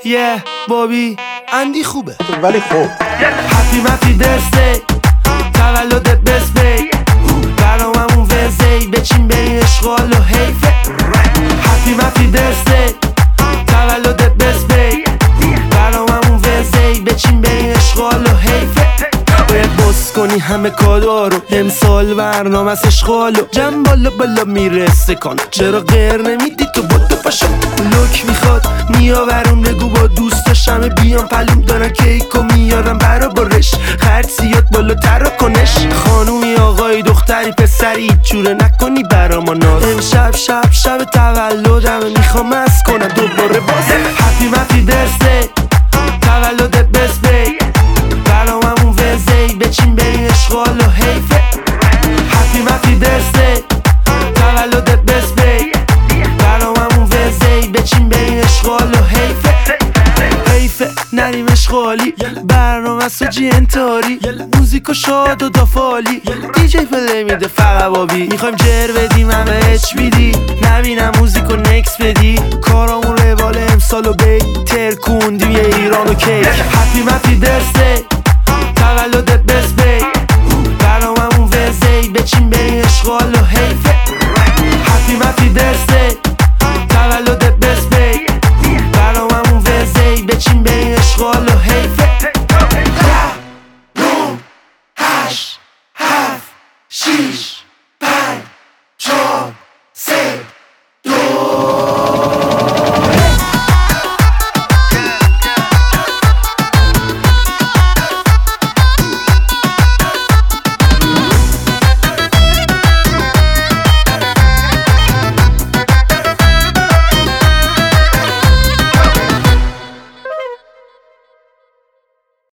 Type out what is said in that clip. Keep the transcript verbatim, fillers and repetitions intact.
یه بابی اندی خوبه ولی خوب هپی مپی برسدی تولدت بسپی براممون ورزی بچین بریم اشغال و حیفه هپی مپی برسدی تولدت بسپی براممون ورزی بچین بریم اشغال و حیفه باید بس کنی همه کادا رو امسال برنامه از اشغالو جمع بالا بالا میرسه کن چرا غیر نمیدی تو بودو پاشو لوک میخواد میآورم بگو با دوستاشم بیام پلوم دارن کیکو میارم برا برش خرد زیاد بالاتر رو کنش خانومی آقای دختری پسری چوره نکنی برا ما ناز امشب شب شب تولدمه میخوام از کنم دوباره باز هپی مپی برسدی تولدت بسپی براممون ورزی بچین بریم اشغال و حیفه هپی مپی برسدی تولدت بسپی براممون ورزی بچین بریم اشغال و حیفه حیفه نریم اشغالی برنامه ساجی انتاری موزیک و شاد و دافالی دیجی پلی میده فقط بابی میخوایم جر بدیم همه اچ بیدی نبینم موزیک و نکس بدی کارامون روال امسال و بی ترکوندیم یه ایران و کیک هپی مپی برسدی تولدت بسپی براممون ورزی بچین بریم اشغال و حیفه